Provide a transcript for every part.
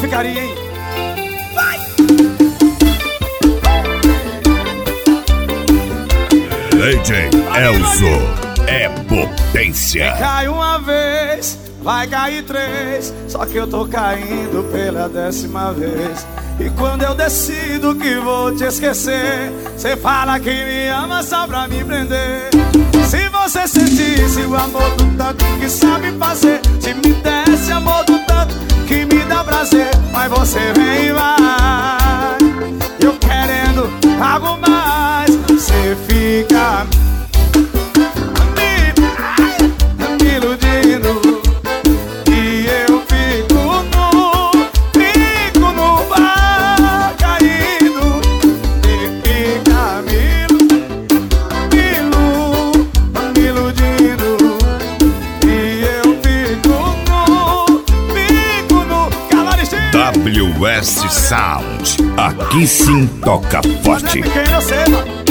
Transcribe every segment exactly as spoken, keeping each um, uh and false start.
carinho, hein? Vai! D J Elzo é potência. Cai uma vez, vai cair três, só que eu tô caindo pela décima vez. E quando eu decido que vou te esquecer, cê fala que me ama só pra me prender. Se você sentisse o amor do tanto que sabe fazer, se me desse amor do tanto que me dá prazer, mas você vem e vai, eu querendo algo mais, você fica me, me iludindo. E eu fico no, fico no bar caindo. E fica me, me, me iludindo. E eu fico no, fico no Cavaristinho. W S Sound, aqui sim toca forte. Quem você, mano?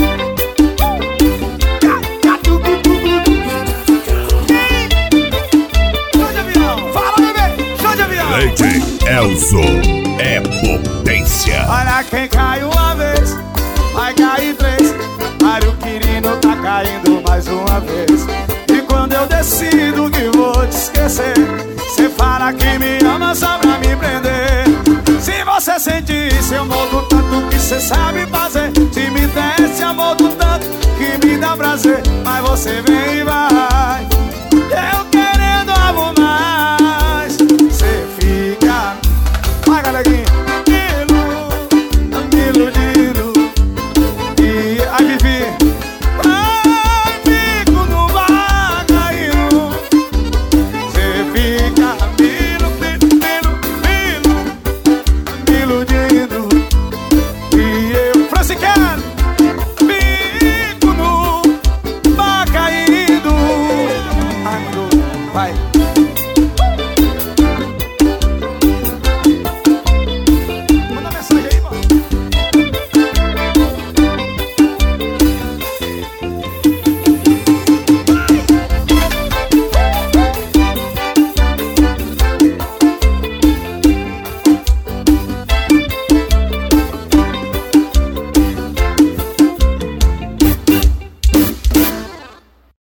D J Elzo é potência. Olha quem cai uma vez, vai cair três. Mário Quirino tá caindo mais uma vez. E quando eu decido que vou te esquecer, cê fala que me ama só pra me prender. Se você sentisse amor do tanto que cê sabe fazer, se me desse amor do tanto que me dá prazer, mas você vem e vai,